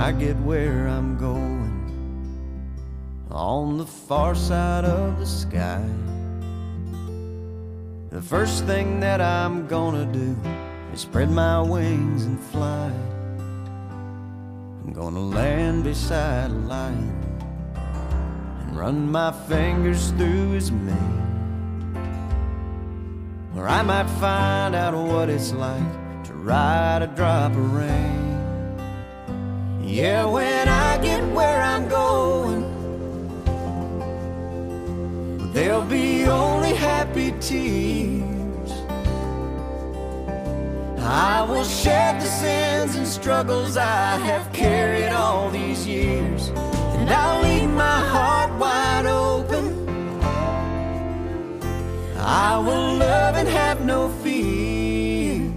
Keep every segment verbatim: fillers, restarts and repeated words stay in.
I get where I'm going, on the far side of the sky, the first thing that I'm gonna do is spread my wings and fly. I'm gonna land beside a lion and run my fingers through his mane, or I might find out what it's like to ride a drop of rain. Yeah, when I get where I'm going, there'll be only happy tears. I will shed the sins and struggles I have carried all these years, and I'll leave my heart wide open. I will love and have no fear.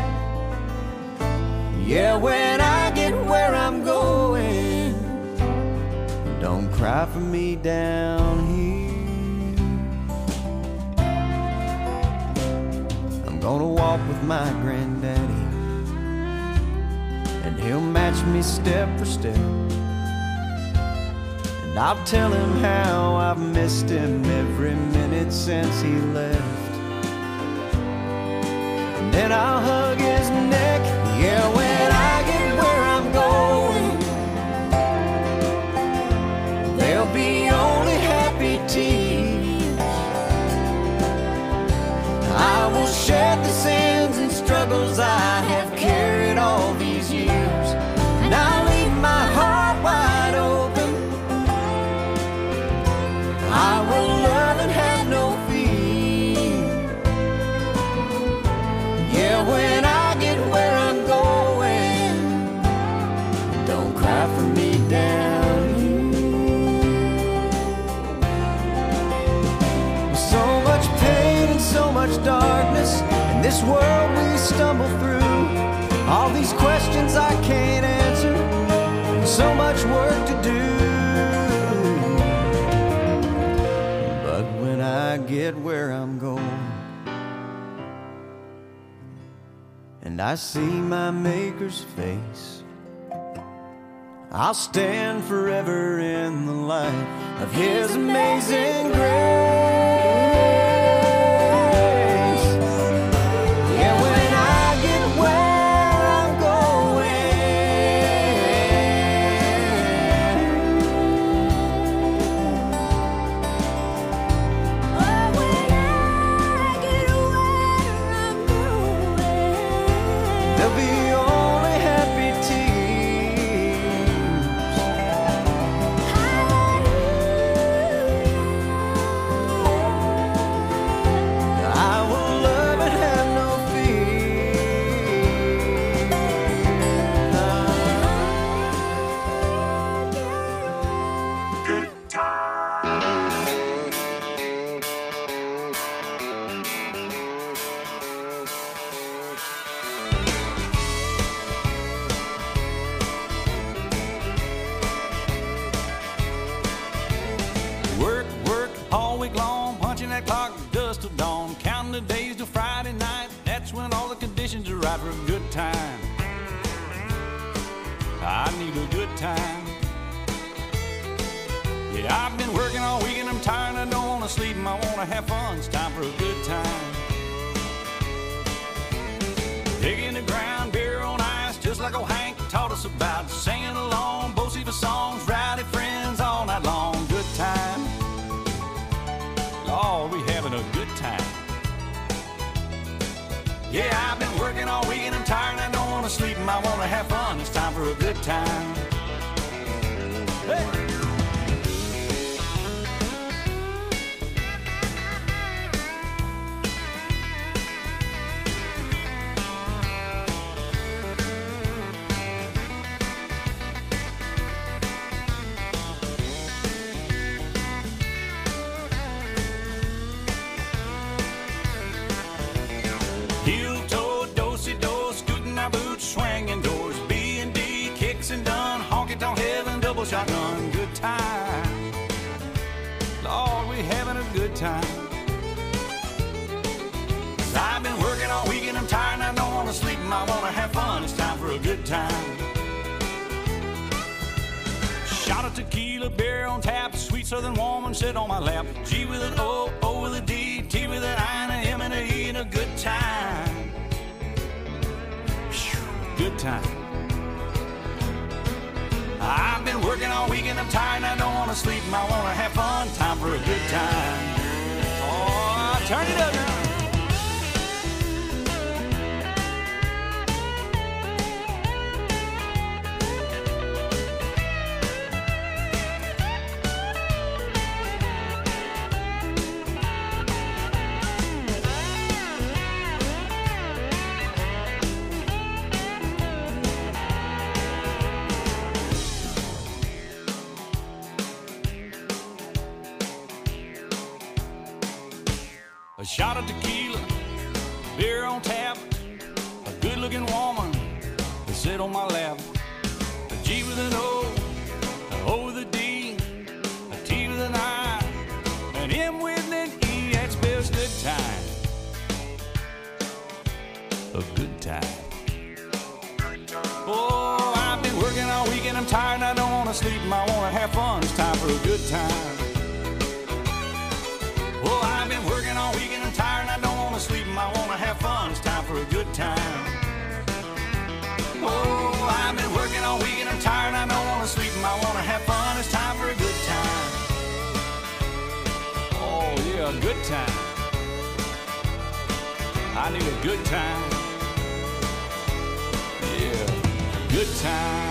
Yeah, when I get where I'm going, don't cry for me down here. I'm gonna walk with my granddaddy, and he'll match me step for step, and I'll tell him how I've missed him every minute since he left. And then I'll hug his neck. Yeah, when I get where I'm going, there'll be only happy tears. I will shed the sins and struggles I have carried all these years, and I'll leave my heart wide open. I will love and have no fear. Yeah, when I get where I'm going, don't cry for me down here. With so much pain and so much darkness in this world we stumble through, all these questions I can't answer, and so much work to do. But when I get where I'm going, and I see my Maker's face, I'll stand forever in the light of His amazing grace. Yeah, when I get where I'm Oh, when I get where I'm going, there'll be only happy tears. I will love and have no Work, work all week long, punching that clock dust till dawn, counting the days till Friday night. That's when all the conditions are right for a good time. I need a good time. Yeah, I've been working all week and I'm tired. I don't want to sleep and I want to have fun. It's time for a good time. Digging the ground, beer on ice, just like old Hank taught us about. Singing along, both the songs, rowdy friends all night long. Good time. Lord, we having a good time. Yeah, I've been working all week and I'm tired. I don't want to sleep and I want to have fun. It's time for a good time. Hey! Heel toe, do-si-do, scooting our boots, swinging doors, B and D, kicks and done, honky-tonk heaven, double shotgun, good time. Lord, we having a good time. 'Cause I've been working all week and I'm tired and I don't want to sleep and I want to have fun. It's time for a good time. shot of tequila, beer on tap, sweet southern woman sit on my lap. G with an O, O with a D, T with an I, and a M and a E, and a good time. Good time. I've been working all week and I'm tired and I don't want to sleep and I want to have fun. Time for a good time. Oh, turn it up now. A shot of tequila, beer on tap, a good-looking woman to sit on my lap. A G with an O, an O with a D, a T with an I, an M with an E, that spells good time. A good time. Oh, I've been working all week and I'm tired and I don't want to sleep and I want to have fun. It's time for a good time. Oh, I've been working all week and I'm tired and I don't want to sleep and I want to have fun. It's time for a good time. Oh, I've been working all week and I'm tired and I don't want to sleep and I want to have fun. It's time for a good time. Oh, yeah, a good time. I need a good time. Yeah, good time.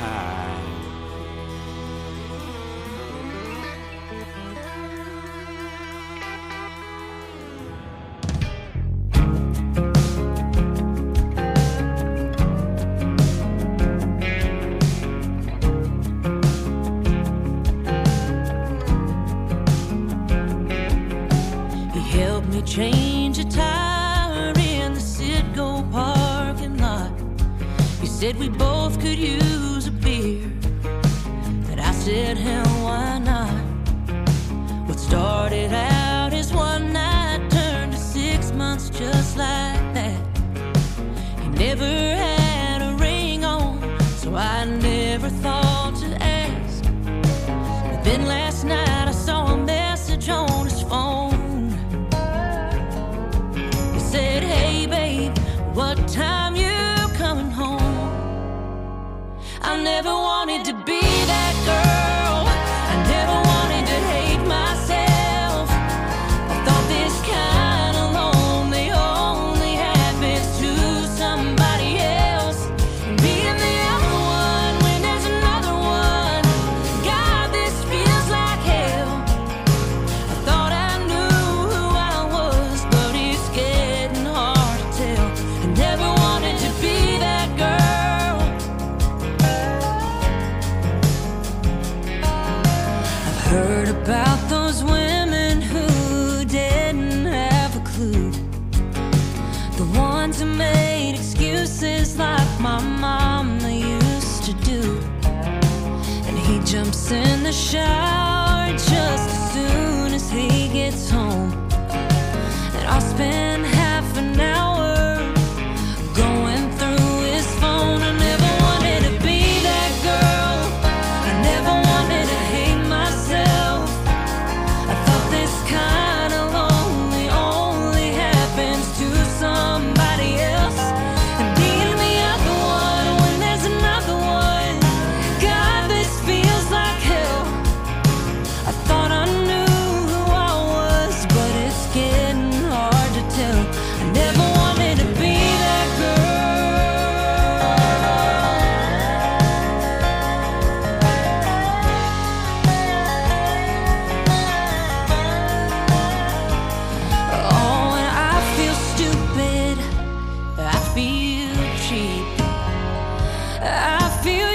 Change a tire in the Citgo parking lot. He said we both could use a beer, and I said, hell, why not? What started out as one night turned to six months just like that. He never had a ring on, so I never thought to ask. But then last night I saw a message on his phone. Said, hey babe, what time you coming home? I never wanted to be that girl. I never wanted to hate myself. I thought this kind of lonely only happens to somebody else. And being the other one when there's another one, God, this feels like hell. I thought I knew who I was, but it's getting hard to tell. I never wanted to be that girl. I've heard about those women who didn't have a clue, the ones who made excuses like my mama used to do. And he jumps in the shower just as soon as he gets home, and I'll spend half an hour going through his phone. I never wanted to be that girl. I never wanted to hate myself. I thought this kind of lonely only happens to somebody else. And being the other one when there's another one, God, this feels like hell. I thought I knew who I was, but it's getting hard to tell. I never wanted to be that girl. Oh, and I feel stupid. I feel cheap. I feel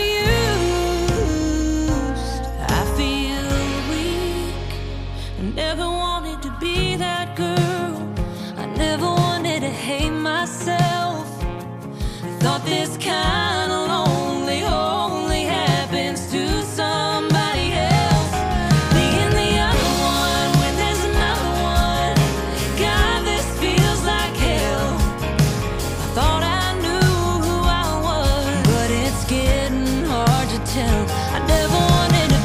used. I feel weak. I never wanted to be that girl. I never wanted to hate myself. I thought this kind of lonely only happens to somebody else. Being the other one when there's another one, God, this feels like hell. I thought I knew who I was, but it's getting hard to tell. I never wanted to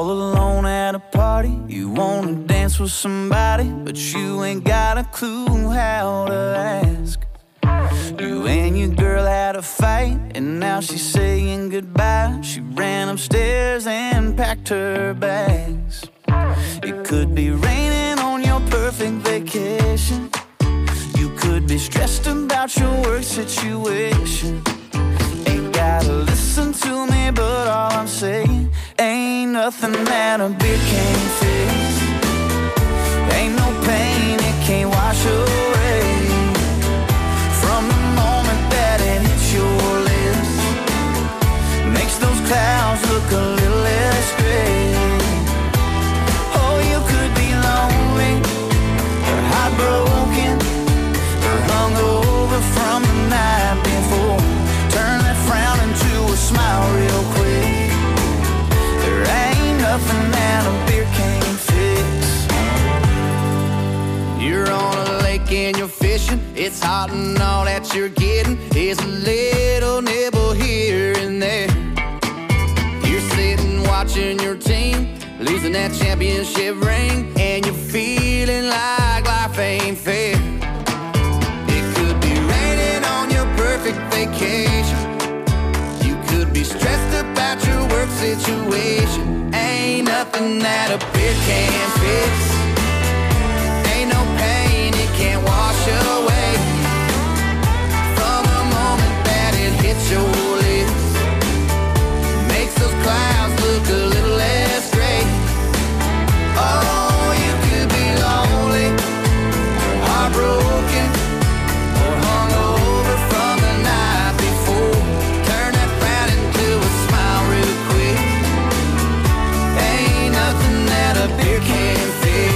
all alone at a party. You wanna dance with somebody, but you ain't got a clue how to ask. You and your girl had a fight, and now she's saying goodbye. She ran upstairs and packed her bags. It could be raining on your perfect vacation. You could be stressed about your work situation. Ain't gotta listen to me, but all I'm saying, ain't nothing that a beer can't fix. Ain't no pain it can't wash away. From the moment that it hits your lips, makes those clouds look a little less gray. Oh, you could be lonely, or heartbroken, or hungover from the night before. Turn that frown into a smile real quick. There ain't nothing that a beer can't fix. You're on a lake and you're fishing. It's hot and all that you're getting is a little nibble here and there. You're sitting watching your team losing that championship ring, and you're feeling like life ain't fair. It could be raining on your perfect vacation. You could be stressed about your work situation. Ain't nothing that a beer can't fix. Ain't no pain it can't wash away. From the moment that it hits your lips, makes those clouds look a little less gray. Oh, you could be lonely, or heartbroken, or hungover from the night before. Turn that frown into a smile real quick. Ain't nothing that a beer can't fix.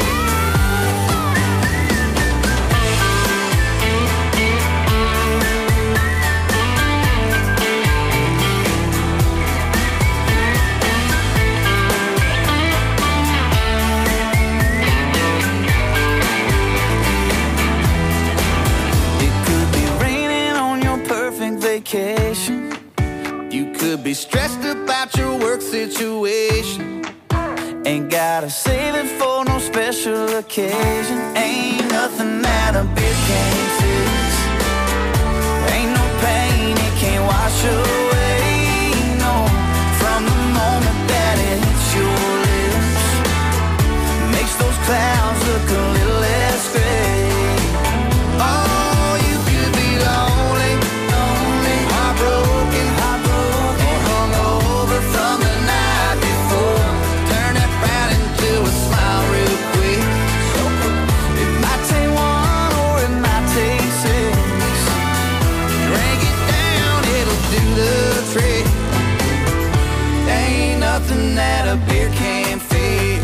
Vacation. You could be stressed about your work situation. Ain't gotta save it for no special occasion. Ain't nothing that a beer can't fix. Ain't no pain it can't wash away. No, from the moment that it hits your lips, makes those clouds look a little less gray. Oh, you could be lonely, broken, heartbroken, or hungover from the night before. Turn that frown into a smile real quick. It might take one or it might take six. Drink it down, it'll do the trick. Ain't nothing that a beer can't fix.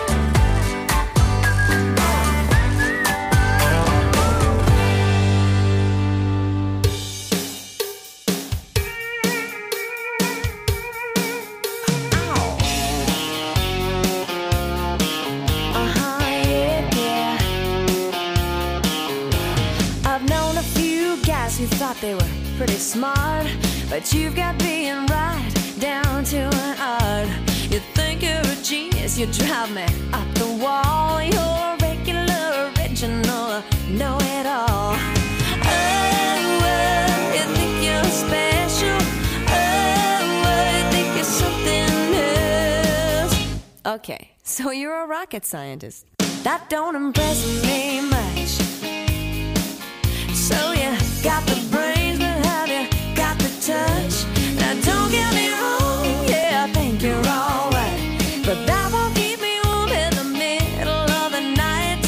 Who thought they were pretty smart, but you've got being right down to an art. You think you're a genius, you drive me up the wall. You're a regular, original, know-it-all. Oh, oh, you think you're special. Oh, oh, you think you're something else. Okay, so you're a rocket scientist. That don't impress me much. So you got the brains, but have you got the touch? Now don't get me wrong, yeah, I think you're alright, but that won't keep me warm in the middle of the night.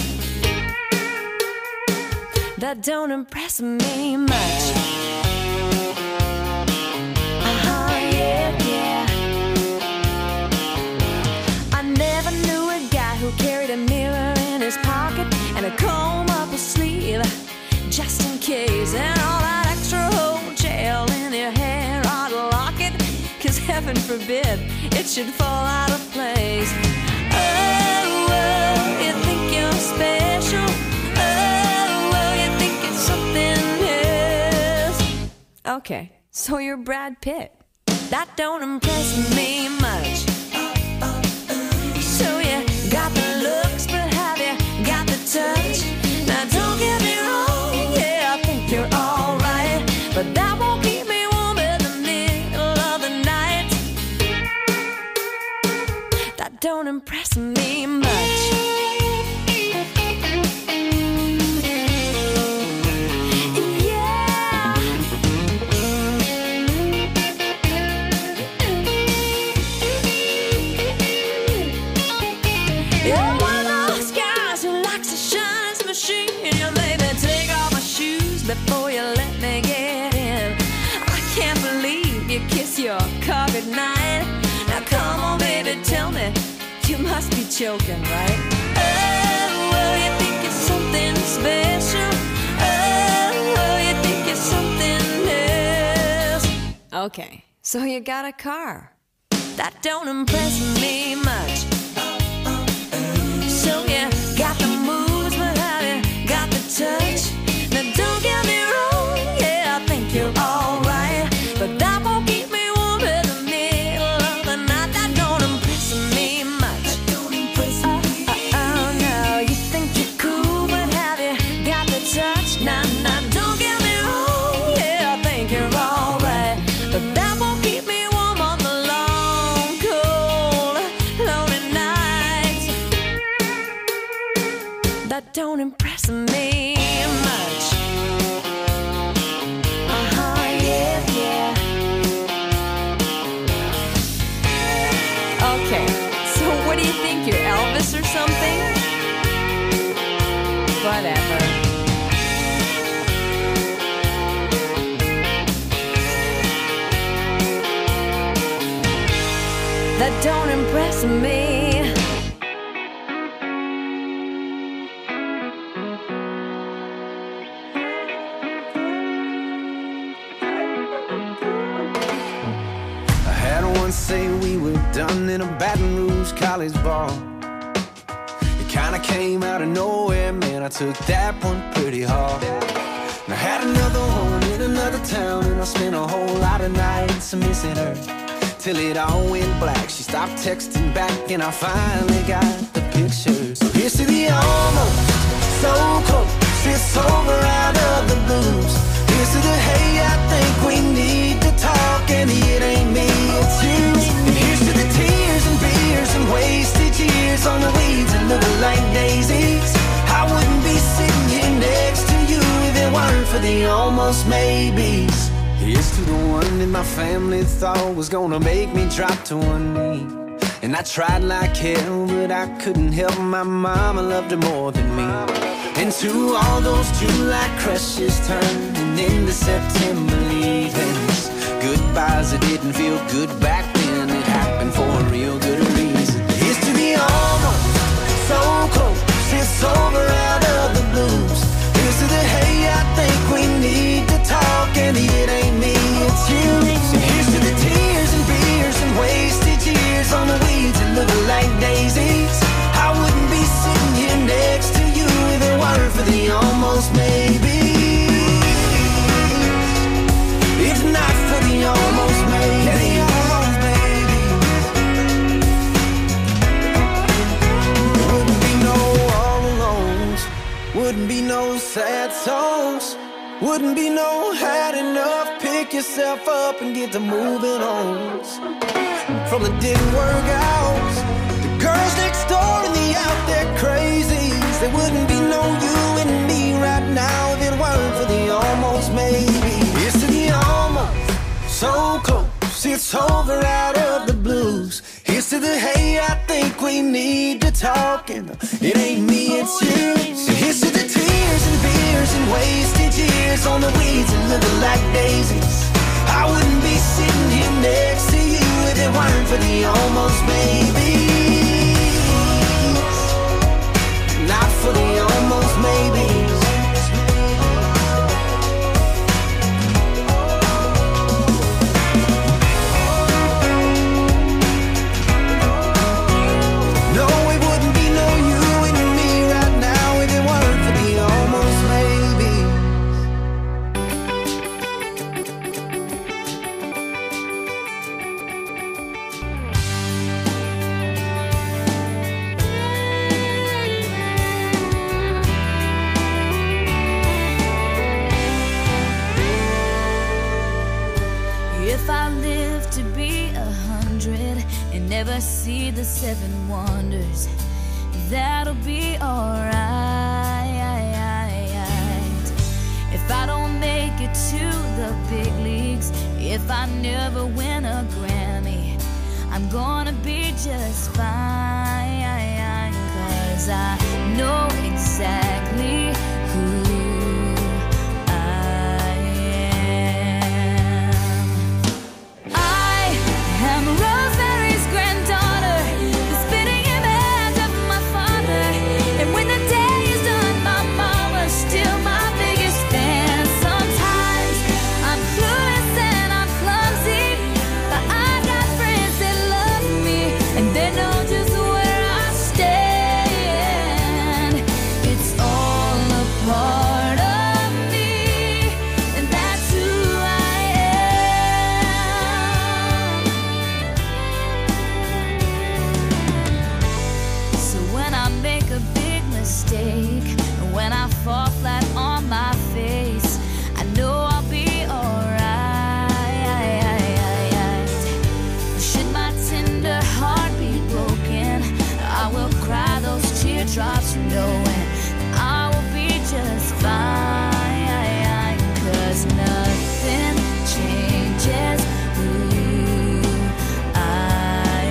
That don't impress me much. Uh-huh, yeah, yeah. I never knew a guy who carried a mirror in his pocket and a comb up his sleeve, just in case, and all that extra whole gel in your hair ought to lock it, cause heaven forbid it should fall out of place. Oh, oh, you think you're special. Oh, oh, you think it's something else. Okay, so you're Brad Pitt. That don't impress me much. Oh, oh. got the looks, but have you got the touch? Now don't get me wrong, yeah, I think you're alright, but that won't keep me warm in the middle of the night. That don't impress me much. You're one of those guys who likes to shine his machine. You made me take off my shoes before you let me get in. I can't believe you kiss your car goodnight. Now come on, baby, tell me, you must be joking, right? Oh, well, you think it's something special. Oh, well, you think it's something else. Okay, so you got a car. That don't impress me much. So you got the moves, but have you got the touch? Now don't get me wrong, yeah, I think you're alright, but that won't keep me warm in the middle of the night. That don't impress me much. That don't impress me. Oh, oh, oh, no, you think you're cool, but have you got the touch? Nah, nah, don't get me wrong, yeah, I think you're alright, but that won't keep me warm on the long, cold, lonely nights. That don't impress me much. Uh-huh, yeah, yeah. Okay, so what do you think, you're Elvis or something? Whatever. That don't impress me. Say we were done in a Baton Rouge college bar. It kinda came out of nowhere, man, I took that one pretty hard. And I had another one in another town, and I spent a whole lot of nights missing her, till it all went black. She stopped texting back, and I finally got the picture. So here's to the almost, so close, it's over out of the blues. Here's to the hey, I think we need to talk, and it ain't me, it's you. And here's to the tears and beers and wasted years on the weeds that look like daisies. I wouldn't be sitting here next to you if it weren't for the almost maybes. Here's to the one that my family thought was gonna make me drop to one knee. And I tried like hell, but I couldn't help. My mama loved her more than me. And to all those July crushes turning into September leavings, goodbyes that didn't feel good back then, it happened for a real good reason. Here's to the almost, so close, it's over out of the blues. Here's to the hey, I think we need to talk, and it ain't me, it's you. So here's to the tears and beers and wasted years on the weeds that look like daisies. I wouldn't be sitting here next to you if it weren't for the almost maybe. If not for the almost maybe. Wouldn't be no all alones, wouldn't be no sad songs, wouldn't be no had enough, pick yourself up and get to moving on. From the didn't work out, the girls next door and the out there crazies, there wouldn't be no you and me right now if it weren't for the almost maybe. It's to the almost, so close, it's over out of the blues. Here's to the hey, I think we need to talk, and it ain't me, it's you. So here's to the tears and beers and wasted years on the weeds that look like daisies. I wouldn't be sitting here next to you if it weren't for the almost maybe. Not for the almost maybes. No, it wouldn't be no you and me right now if it weren't for the almost maybes. I see the seven wonders, that'll be alright. If I don't make it to the big leagues, if I never win a Grammy, I'm gonna be just fine, 'cause I know exactly who I am. I am Rosemary's granddaughter, the spitting image of my father, and when the day is done, my mama's still my biggest fan. Sometimes I'm clueless and I'm clumsy, but I got friends that love me, and they know just where I stand. It's all a part of me, and that's who I am. So when I make a big mistake, when I fall flat on my face, I know I'll be alright. Should my tender heart be broken, I will cry those teardrops knowing I will be just fine, 'cause nothing changes who I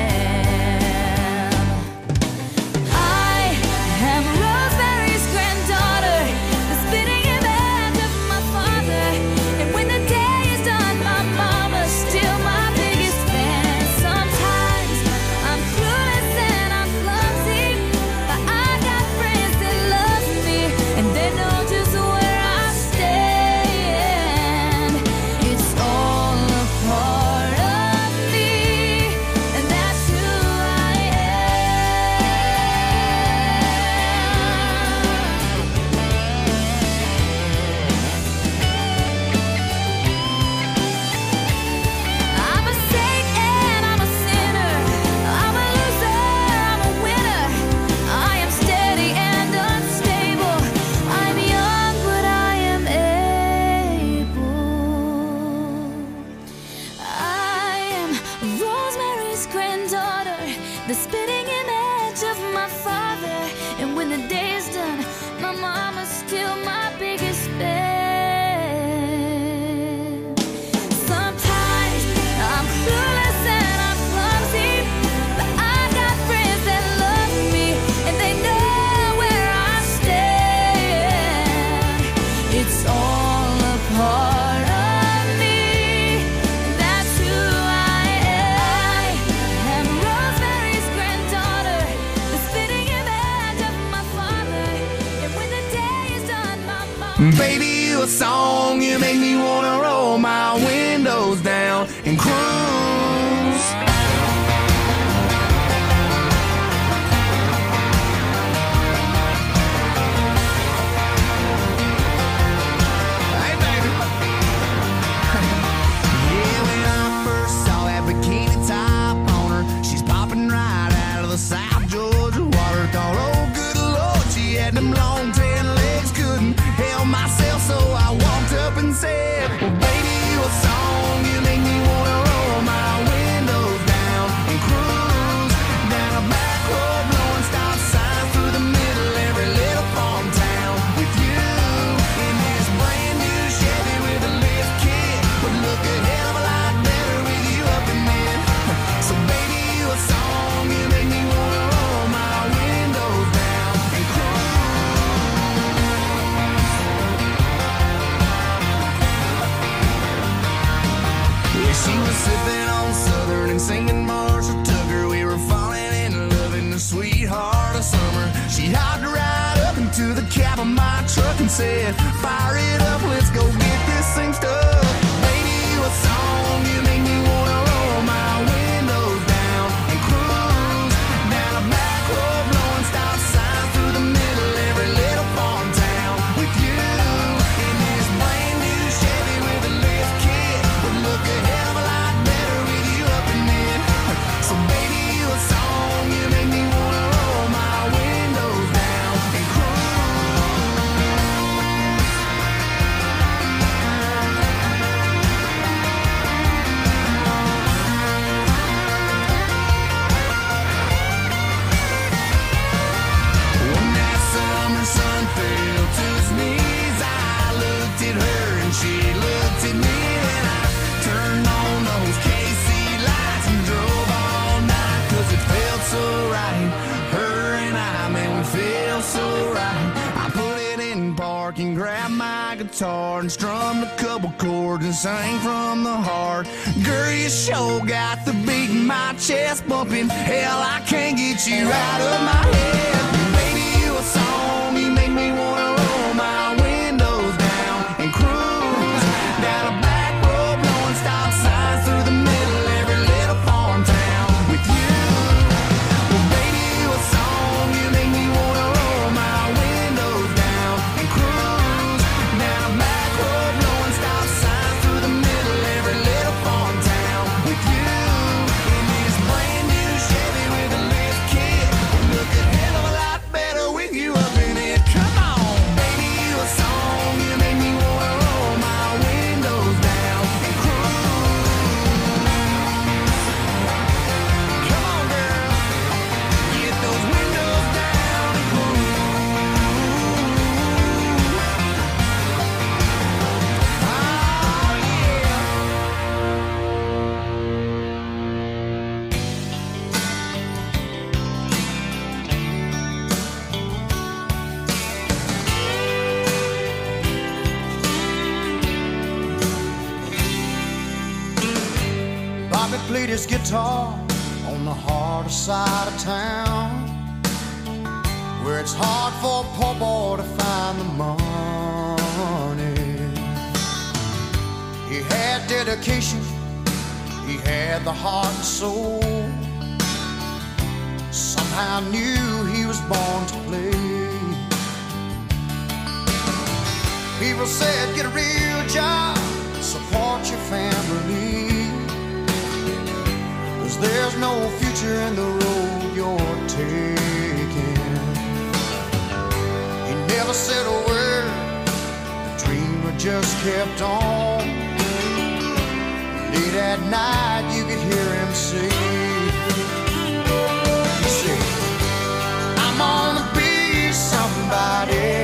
am. I am Rosemary's granddaughter, the spitting image of my father, and when the day is done, my mama's still my biggest fan. Sometimes I'm clueless and I'm clumsy, but I got friends that love me, and they know just where I stand. It's all a part of me, and that's who I am. I'm a saint and I'm a sinner. I'm a loser, I'm a winner. I am steady and unstable. I'm young, but I am able. I am Rosemary's granddaughter, the spitting image of my father, and when the day is done, my mama's still my biggest fan. Sometimes I'm clueless and I'm clumsy, but I got friends that love me, and they know where I stand. It's all a part of me, and that's who I am. I'm Rosemary's granddaughter, the spitting image of my father, and when the day is done, my mama. Baby, you a song, you make me wanna roll my windows down and cruise. Hey, baby. Yeah, when I first saw that bikini top on her, she's popping right out of the South Georgia water. Thought, oh, good Lord, she had them long tan legs, couldn't help myself, so I walked up and said, well, baby, you a song, you make me wanna roll my windows down and cruise down a back road, blowing stop signs through the middle of every little farm town with you in this brand new Chevy with a lift kit. Would look a hell of a lot better with you up in it. So baby, you a song, you make me wanna roll my windows down and cruise. Yeah, she was sipping on Southern and singing Marshall Tucker. We were falling in love in the sweetheart of summer. She hopped right up into the cab of my truck and said, fire it up, let's go get this thing stuck. Baby, you a song, you make me wanna roll my windows down and cruise down a back road, blowing stop signs through the middle of every little farm town with you in this brand new Chevy with a lift kit. Would look a hell of a lot better with you up in it. So baby, you a song, you make me wanna roll my windows down and cruise. park and grabbed my guitar and strummed a couple chords and sang from the heart. Girl, you sure got the beat in my chest bumping. Hell, I can't get you out of my head. Baby, you a song, you make me wanna roll my windows down and cruise down a back road, blowing stop signs through the middle of every little farm town with you. Well, baby, you a song, you make me wanna roll my windows down and cruise down a back road, blowing stop signs through the middle of every little farm town with you. In this brand new Chevy with a lift kit, look a hell of a lot better with you up in it. Come on, baby, you a song, you make me wanna roll my windows down and cruise. Come on, girl, get those windows down and cruise. Oh, yeah. Bobby played his guitar on the harder side of town, where it's hard for a poor boy to find the money. He had dedication, he had the heart and soul. Somehow knew he was born to play. People said, get a real job, support your family, 'cause there's no future in the road you're taking. He never said a word, the dreamer just kept on. Late at night you could hear him say, he said, I'm gonna be somebody.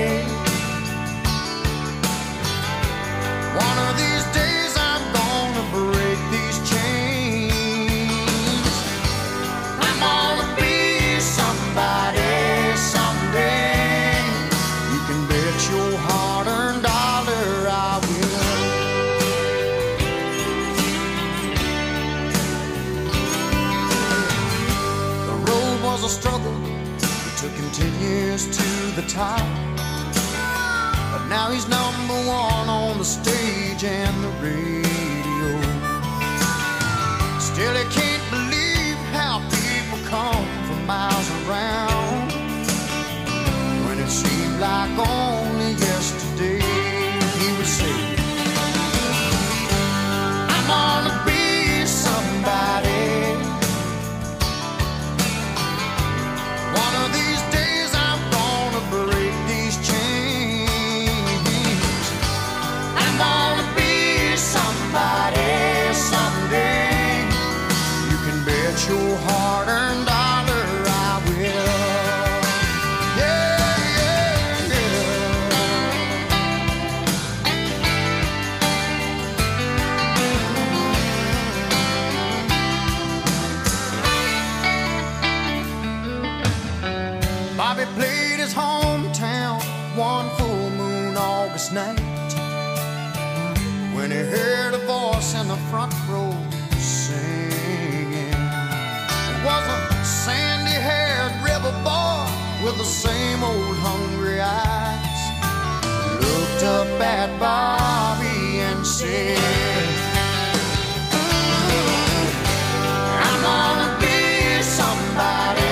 One of these days I'm gonna break these chains. I'm gonna be somebody someday. You can bet your hard-earned dollar I will. The road was a struggle, it took him ten years to the top. But now he's number one on the stage and the radio. Still he can't believe how people come from miles around, when it seemed like only yesterday he would say, I'm gonna be somebody. One of these days I'm gonna break these chains. I'm gonna be somebody someday. You can bet your hard-earned dollar I will. Yeah, yeah, yeah. Bobby played his hometown one full moon August night, when he heard a voice in the front row singing. It was a sandy-haired rebel boy with the same old hungry eyes. Looked up at Bobby and said, I'm gonna be somebody.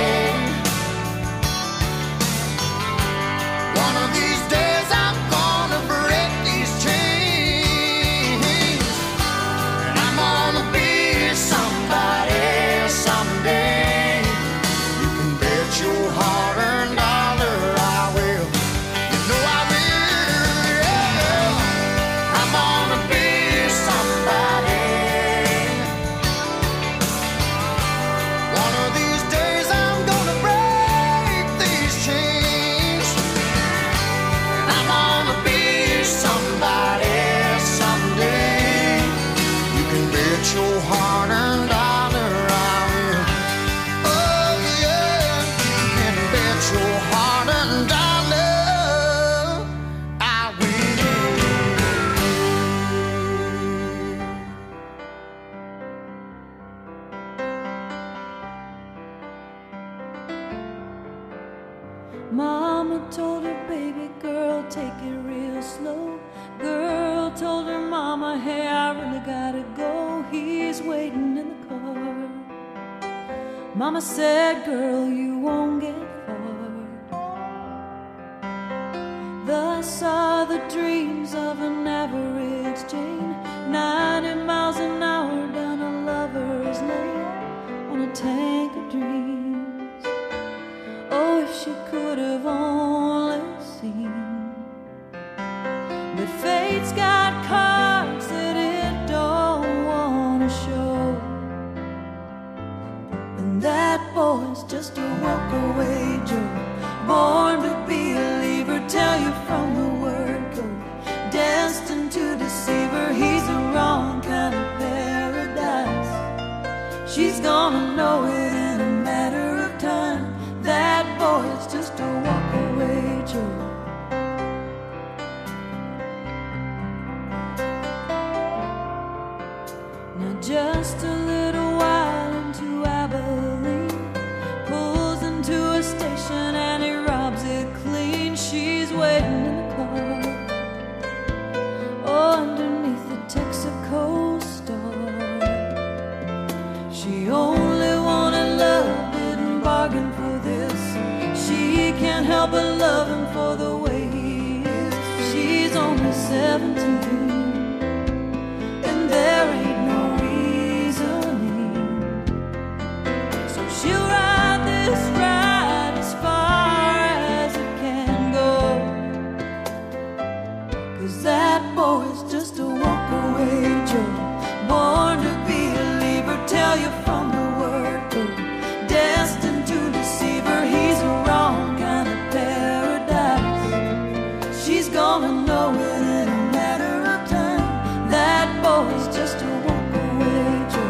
One of these days I'm gonna break these chains. And I'm gonna be somebody someday. You can bet your hard-earned dollar I will. You know I will, yeah. I'm gonna be Mama said, girl, you won't get far. Thus are the dreams of an average Jane, ninety miles an hour down a lover's lane on a tank of dreams. Oh, if she could have only seen. But fate's got cards that it don't want to show. And that boy's just a walk-away Joe, born to be a leaver, tell you from the word go. Destined to deceive her, he's the wrong kind of paradise. She's gonna know it in a matter of time. That boy's just a walk-away Joe. Now just a little while into Abilene, pulls into a station and he robs it clean. She's waiting in the car, oh, underneath the Texaco star. She only wanted love, didn't bargain for this. She can't help but love him for the way he is. She's only seventeen, and there ain't no reasoning. So she'll ride this ride as far as it can go. 'Cause that boy's just a walk-away Joe, born to be a leaver, tell you from the word go. Destined to deceive her, he's a wrong kind of paradise. She's gonna know it in a matter of time. That boy's just a walk-away Joe.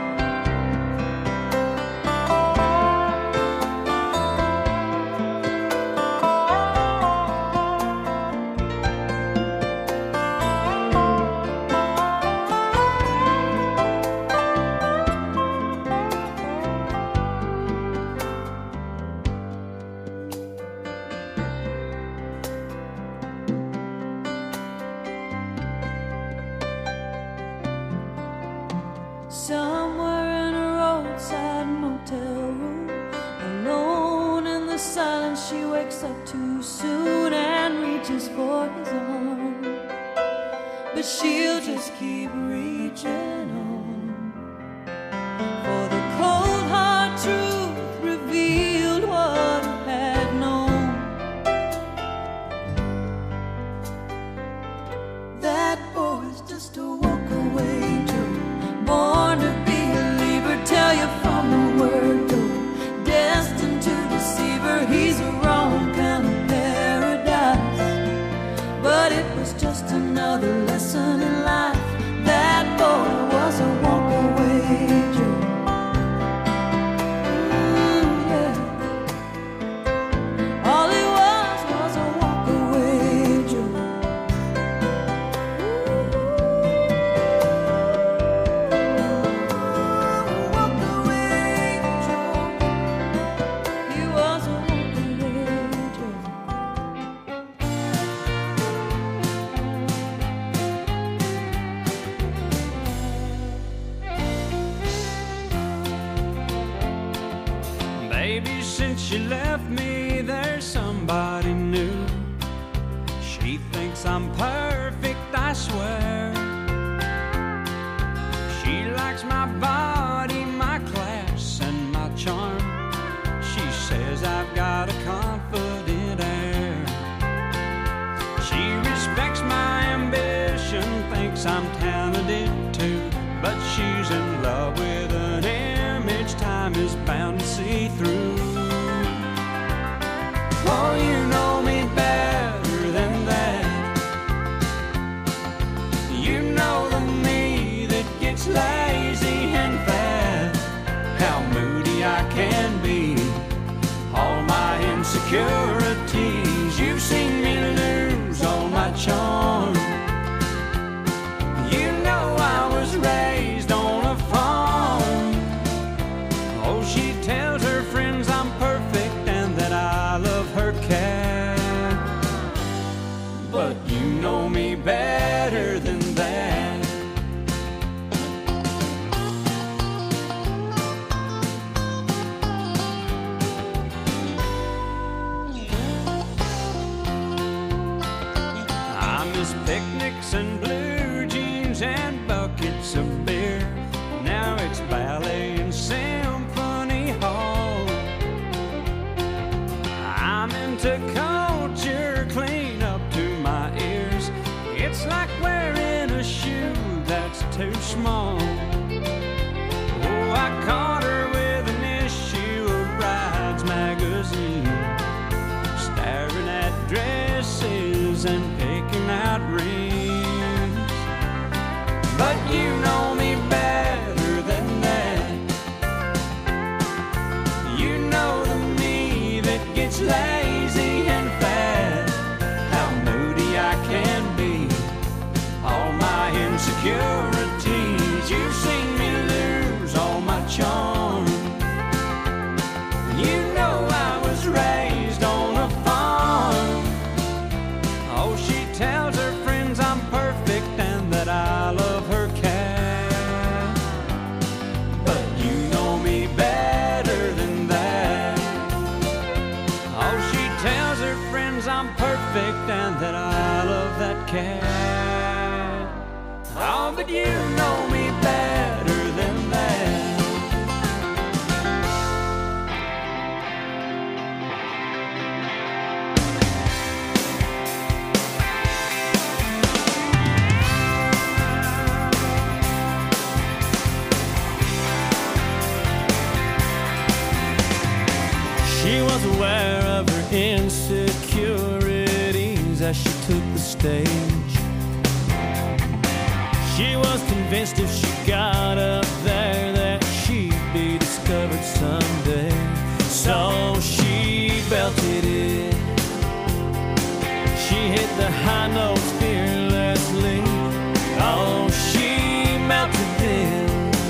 Somewhere in a roadside motel room, alone in the silence, she wakes up too soon and reaches for his arm. But she'll just keep reaching on, for the cold hard truth revealed what I had known. That boy's just a walk-away Joe, born to be a leaver, tell you from the word go. Destined to deceive her, he's a wrong kind of paradise. But it was just another lesson in life. That boy was a walk-away Joe. Ooh, yeah. All he was was a walk-away Joe. He was a walk-away Joe. Baby, since you left me, there's somebody new. She thinks I'm perfect, I swear. She likes my body, my class, and my charm. She says I've got a confident air. She respects my ambition, thinks I'm talented too. But she's in love with an image time is bound to see through. Oh, you know me better than that. You know the me that gets lazy and fat. How moody I can be, all my insecurities. You've seen me lose all my charm. You know I was raised on a farm. Oh, she tells her friends I'm perfect and that I love her cat. But you know me better than that. was picnics and blue jeans and buckets of beer. Now it's ballet and symphony hall. I'm into culture clean up to my ears. It's like wearing a shoe that's too small. Oh, I caught her with an issue of Brides magazine, staring at dresses and picking out rings. But you know me better than that. You know the me that gets lazy and fat, how moody I can be, all my insecurities. You've seen me lose all my charm. You know I was raised on a farm. Oh, she tells her friends I'm perfect and that I love her cat. But you know me better than that. Oh, she tells her friends I'm perfect and that I love that cat. Oh, but you know me better than that. She was aware of her insecurities as she took the stage. She was convinced if she got up there that she'd be discovered someday. So she belted it. She hit the high notes fearlessly. Oh, she melted them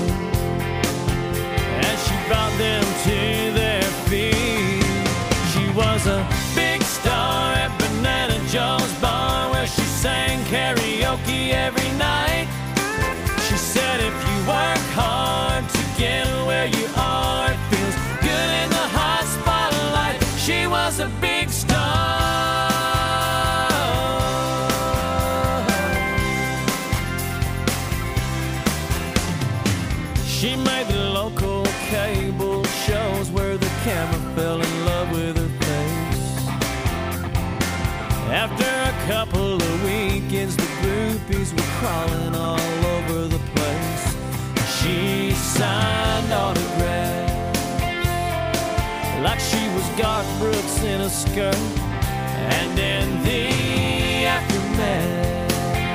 as she brought them to their feet. She was a big star at Banana Joe's bar where she sang karaoke every night. She said if you work hard to get where you are, it feels good in the hot spotlight. She was a big star. She made the local cable shows where the camera fell in love with her face. After a couple of weekends, the groupies were crawling all over the place. She signed autographs like she was Garth Brooks in a skirt. And in the aftermath,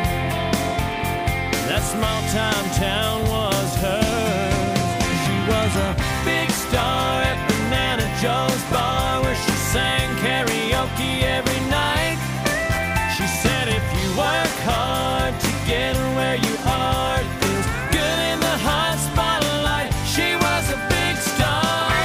that small time town was hers. She was a big star at Banana Joe's bar where she sang karaoke every night. She said if you work hard to get where you are, it feels good in the hot spotlight. She was a big star.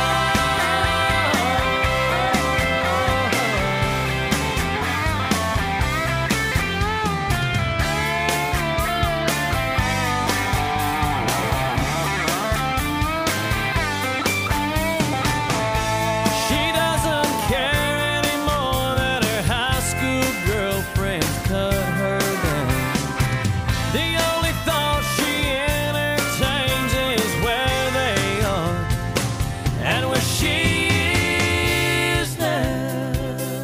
She doesn't care anymore that her high school girlfriends cut her down. The only thought she entertains is where they are and where she is now.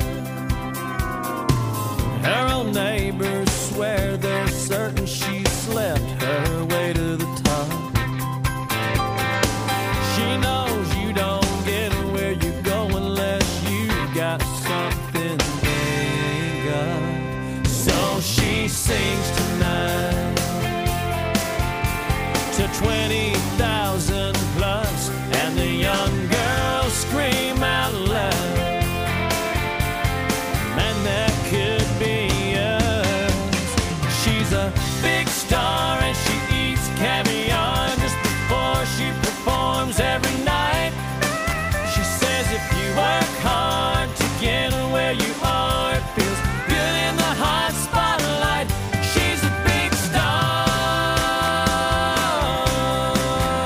Her own neighbors swear they're certain she slept her way to the top. She knows you don't get where you go unless you got something they ain't got. So she sings tonight to twenty thousand plus, and the young girls scream out loud, man, that could be us. She's a big star and she eats caviar just before she performs every night. She says if you work hard to get where you are, it feels good in the hot spotlight. She's a big star.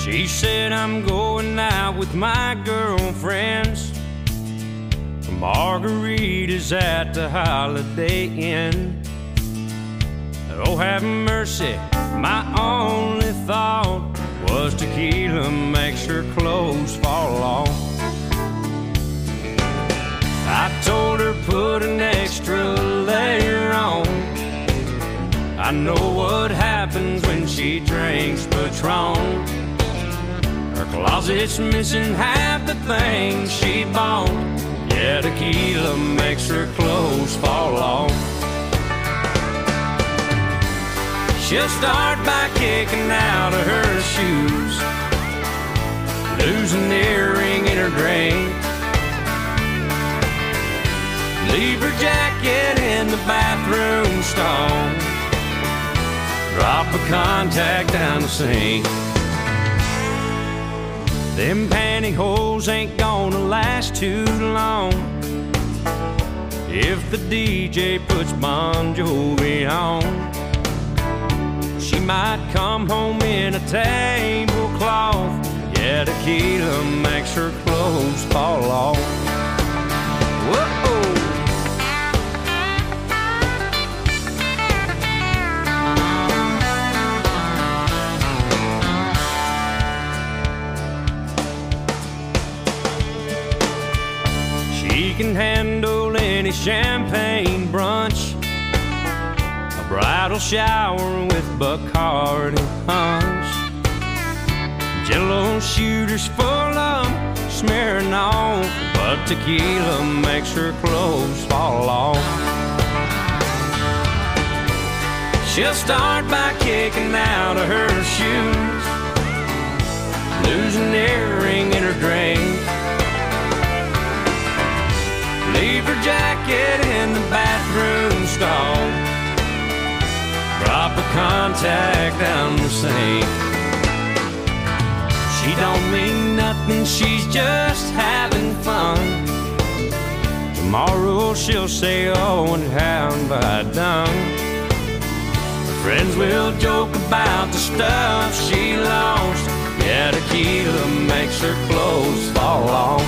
She said, I'm going out with my girlfriends for margaritas at the Holiday Inn. Oh, have mercy, my only thought was tequila makes her clothes fall off. I told her put an extra layer on. I know what happens when she drinks Patron. Her closet's missing half the things she bought. Yeah, tequila makes her clothes fall off. She'll start by kicking out of her shoes, lose an earring in her drink, leave her jacket in the bathroom stall, drop a contact down the sink. Them pantyhose ain't gonna last too long if the D J puts Bon Jovi on. She might come home in a tablecloth. Yeah, tequila makes her clothes fall off. Whoa. She can handle any champagne brunch, bridal shower with Bacardi punch, Jello shooters full of smearing off, but tequila makes her clothes fall off. She'll start by kicking out of her shoes, lose an earring in her drink, leave her jacket in the bathroom stall, drop a contact down the sink. She don't mean nothing, she's just having fun. Tomorrow she'll say, oh, and how have I done? Friends will joke about the stuff she lost. Yeah, tequila makes her clothes fall off.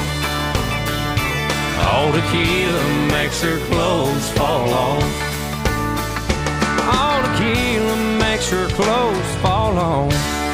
Oh, tequila makes her clothes fall off. All tequila makes her clothes fall on.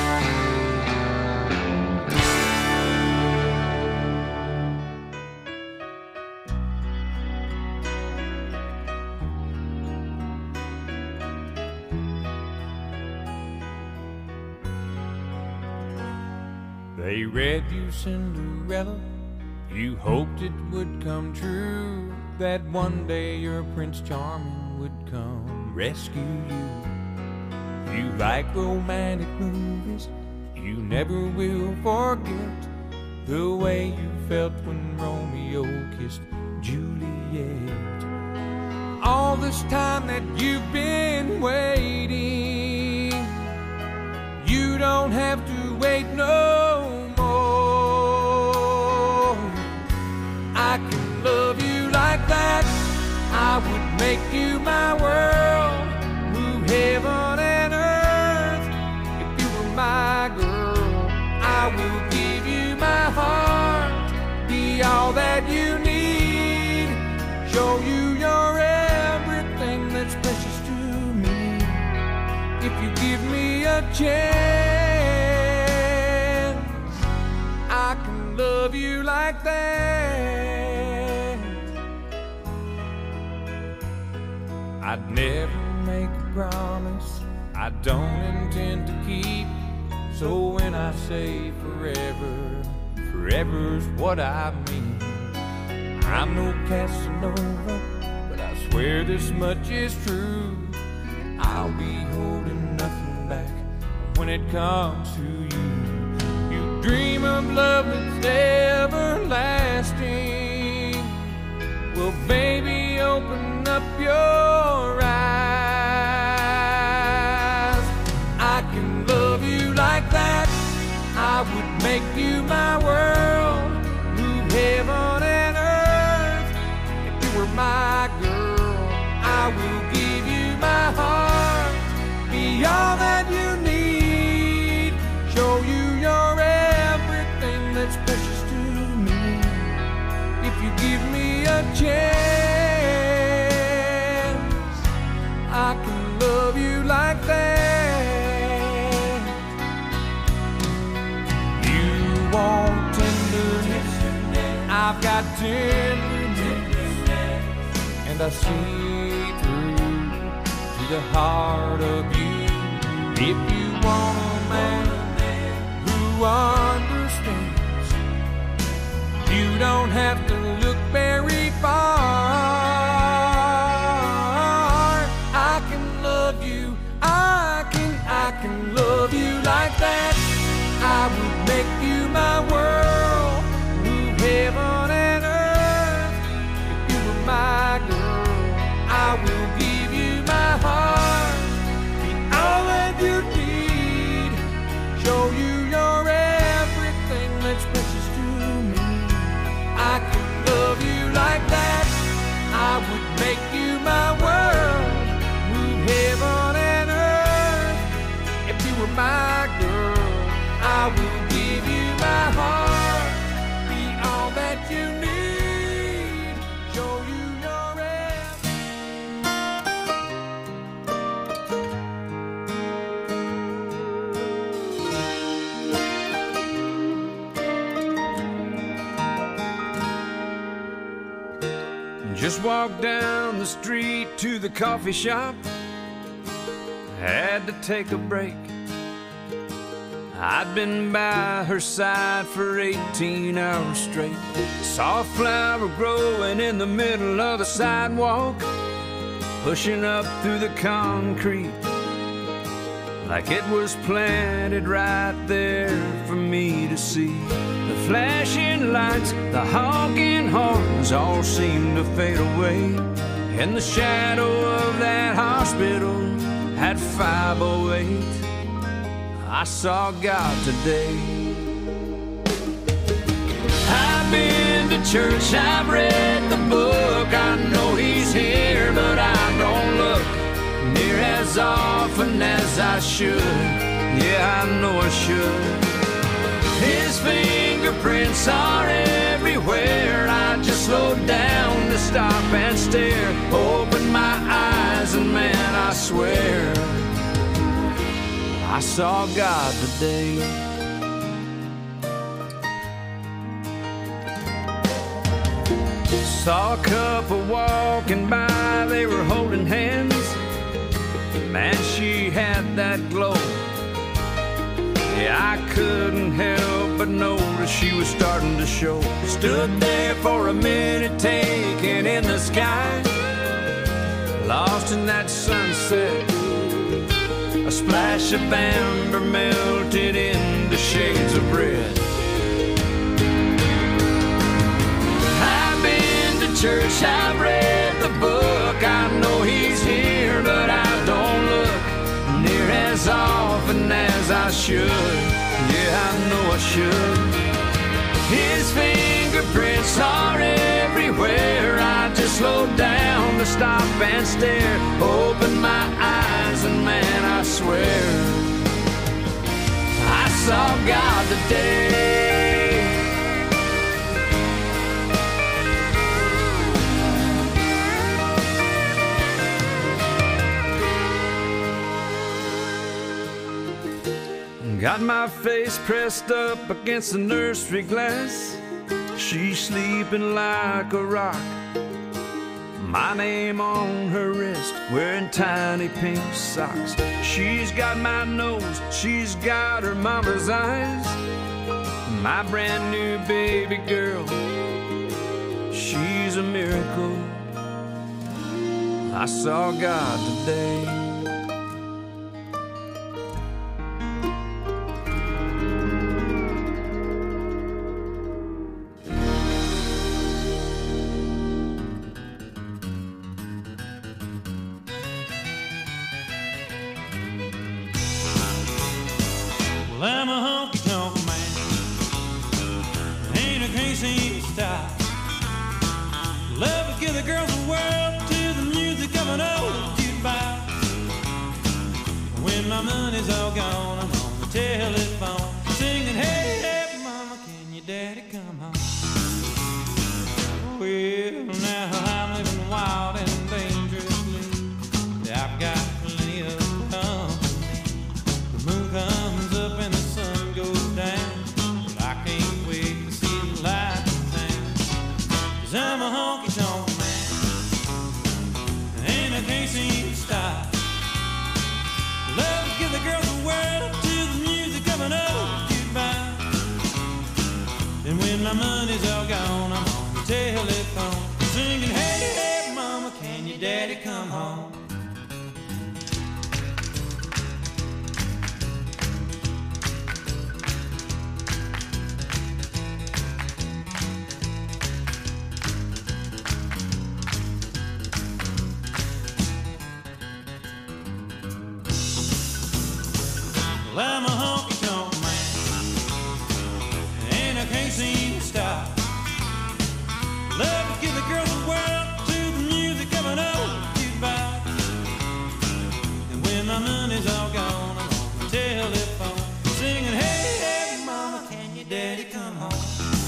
They read you Cinderella, you hoped it would come true, that one day your Prince Charming would come rescue you. You like romantic movies, you never will forget the way you felt when Romeo kissed Juliet. All this time that you've been waiting, you don't have to wait no more. I can love you like that, I would make you my world, move heaven and earth. If you were my girl, I will give you my heart, be all that you need, show you you're everything that's precious to me. If you give me a chance, I can love you like that. I'd never make a promise I don't intend to keep, so when I say forever, forever's what I mean. I'm no Casanova, but I swear this much is true, I'll be holding nothing back when it comes to you. You dream of love that's everlasting, well baby, open up your eyes. I can love you like that, I would make you my world, move heaven and earth. If you were my girl, I will give you my heart, be all that you need, show you your I've got tenderness, and I see through to the heart of you. If you want a man who understands, you don't have to look very far. I can love you, I can, I can love you like that. I would make you my world, move heaven and earth. If you were my girl, I will give you my heart, be all that you need, show you you're everything that's precious to me. I could love you like that. I would make you my world, move heaven and earth. If you were my girl, I will give you my heart, be all that you need, show you your Just walked down the street to the coffee shop, had to take a break. I'd been by her side for eighteen hours straight. Saw a flower growing in the middle of the sidewalk, pushing up through the concrete like it was planted right there for me to see. The flashing lights, the honking horns all seemed to fade away. In the shadow of that hospital at five oh eight, I saw God today. I've been to church, I've read the book, I know He's here, but I don't look near as often as I should. Yeah, I know I should. His fingerprints are everywhere. I just slowed down to stop and stare, opened my eyes, and man, I swear I saw God today. Saw a couple walking by, they were holding hands. Man, she had that glow. Yeah, I couldn't help but notice she was starting to show. Stood there for a minute, taking in the sky, lost in that sunset. A splash of amber melted into shades of red. I've been to church, I've read the book, I know He's here, but I don't look near as often as I should. Yeah, I know I should. His fingerprints are everywhere. I just slowed down to stop and stare, opened my eyes, and man, I swear I saw God today. Got my face pressed up against the nursery glass. She's sleeping like a rock. My name on her wrist, wearing tiny pink socks. She's got my nose, she's got her mama's eyes. My brand new baby girl, she's a miracle. I saw God today. Well, I'm a honky-tonk man, ain't a crazy style. Love to give the girls the world to the music of an old jukebox. When my money's all gone, I'm on the telephone singing, hey, hey, mama, can your daddy come home? Well, now I'm living wild and dangerously. I've got plenty of company. The moon comes up and the sun goes down, but I can't wait to see the light down. money's all gone, I'm on the telephone singing, hey, hey, mama, can your daddy come home? Well, I'm a honky-tonk man, and I can't seem to stop. Love to give the girls a whirl to the music of an old jukebox. And when my money's all gone, I'm on the telephone singing, hey, hey, mama, can your daddy come home?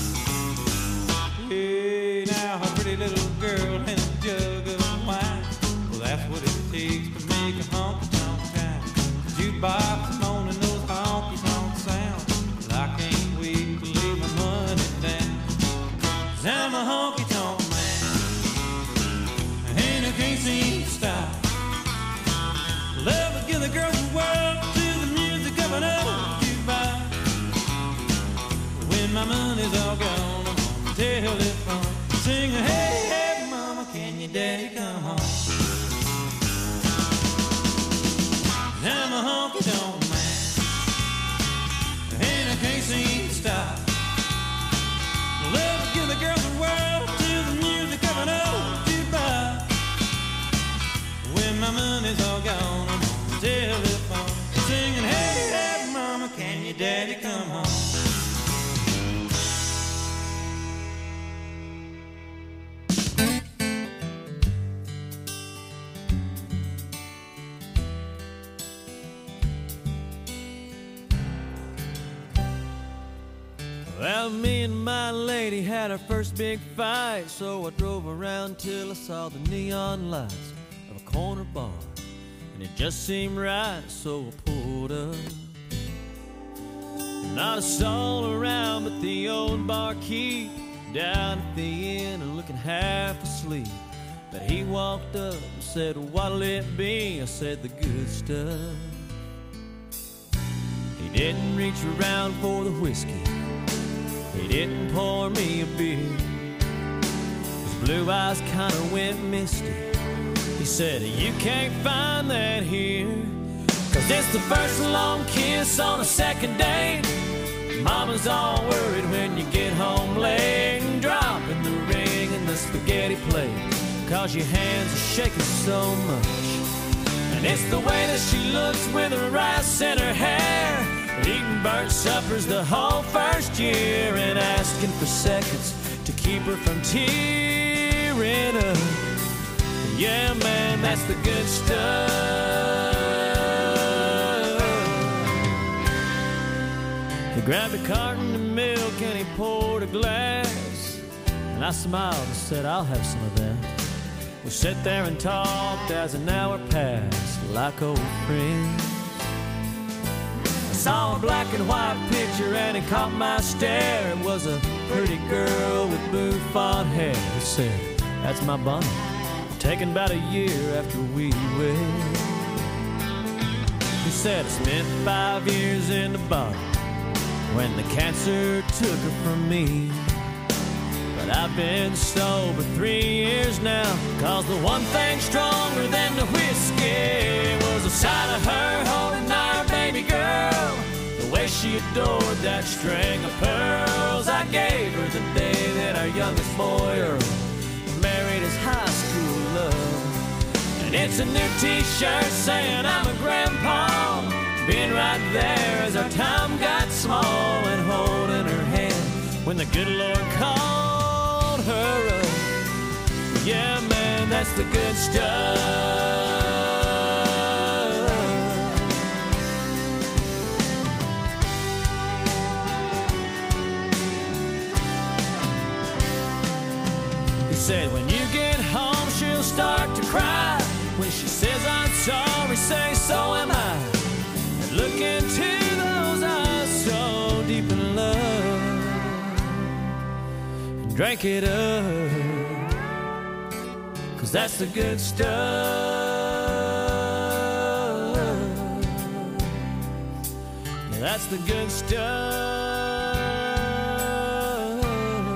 Hey, now a pretty little girl and a jug of wine, well, that's what it takes to make a honky-tonk town. Jukebox moaning those honky-tonk sounds, well, I can't wait to lay my money down. 'Cause I'm a honky-tonk man, and I can't seem to stop. Love to give the girls a whirl to the music of an old jukebox. When my money's all gone, I'm on the telephone singing, hey, hey, mama, can your daddy come home? I'm a honky-tonk man, and I can't seem to stop. Love to give the girls a whirl to the music of an old jukebox. When my money's all gone, I'm on the telephone singing, hey, hey, mama, can your daddy come home? Well, me and my lady had our first big fight, so I drove around till I saw the neon lights of a corner bar, and it just seemed right, so I pulled up. Not a soul around but the old barkeep down at the inn and looking half asleep. But he walked up and said, what'll it be? I said, the good stuff. He didn't reach around for the whiskey, he didn't pour me a beer. His blue eyes kinda went misty. He said, you can't find that here, 'cause it's the first long kiss on a second date. Mama's all worried when you get home late, and dropping the ring in the spaghetti plate, 'cause your hands are shaking so much. And it's the way that she looks with her rice in her hair, eating burnt suppers the whole first year, and asking for seconds to keep her from tearing up. Yeah, man, that's the good stuff. He grabbed a carton of milk and he poured a glass, and I smiled and said, I'll have some of that. We sat there and talked as an hour passed like old friends. Saw a black and white picture and it caught my stare. It was a pretty girl with bouffant hair. He said, that's my Bonnie, taken about a year after we wed. He said, I spent five years in the bottle when the cancer took her from me. But I've been sober three years now, 'cause the one thing stronger than the whiskey was the sight of her holding our baby girl, the way she adored that string of pearls I gave her the day that our youngest boy Earl married his high school love. And it's a new t-shirt saying I'm a grandpa, being right there as our time got small, and holding her hand when the good Lord called her up. Yeah, man, that's the good stuff. He said, when you get home, she'll start to cry. When she says I'm sorry, say so am I. And look into those eyes so deep in love, and drink it up, 'cause that's the good stuff. Yeah, that's the good stuff.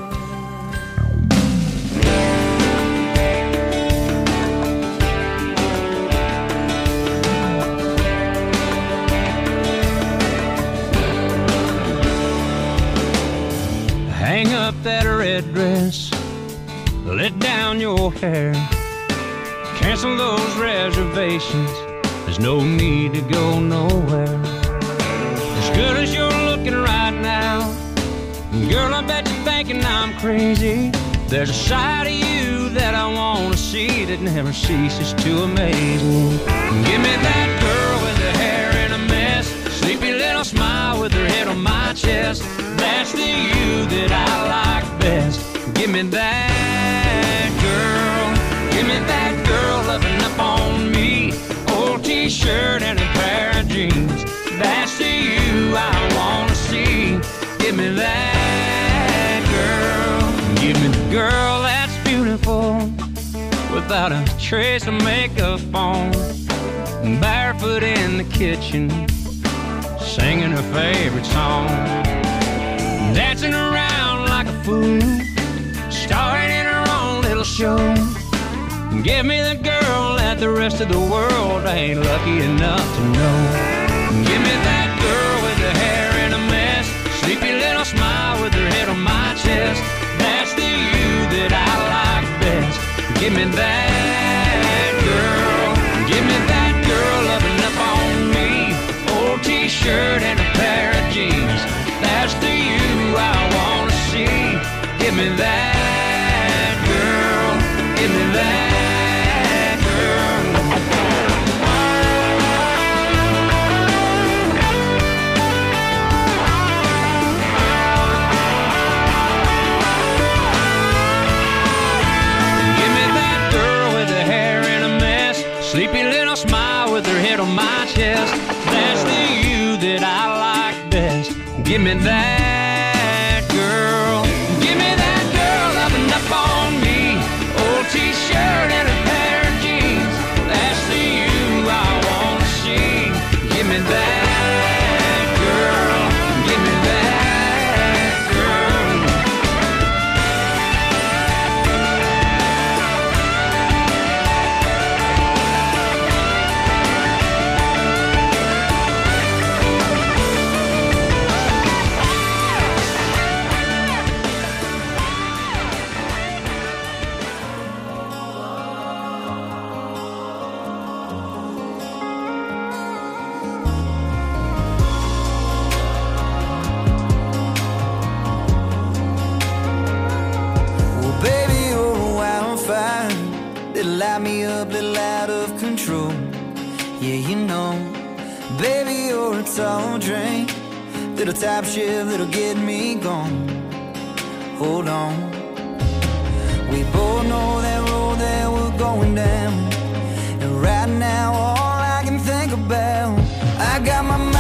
red dress, let down your hair, cancel those reservations. There's no need to go nowhere. As good as you're looking right now, girl, I bet you're thinking I'm crazy. There's a side of you that I want to see that never ceases to amaze me. Give me that girl with her hair in a mess, sleepy little smile with her head on my chest. That's the you that I like best. Give me that girl. Give me that girl loving up on me. Old t-shirt and a pair of jeans. That's the you I want to see. Give me that girl. Give me the girl that's beautiful, without a trace of makeup on, barefoot in the kitchen, singing her favorite song, dancing around like a fool, starring in her own little show. Give me the girl that the rest of the world ain't lucky enough to know. Give me that girl with her hair in a mess, sleepy little smile with her head on my chest. That's the you that I like best. Give me that girl. Give me that girl loving up on me. Old t-shirt and a pair of jeans. That's the you I want to see. Give me that girl. Give me that. Sleepy little smile with her head on my chest. That's the you that I like best. Give me that girl. Give me that girl loving up on me. Old t-shirt and a pair of jeans. That's the you I want to see. Give me that girl. Give me that girl. Light me up, little out of control. Yeah, you know, baby, you're a tall drink, little top shift that'll get me gone. Hold on, we both know that road that we're going down, and right now all I can think about, I got my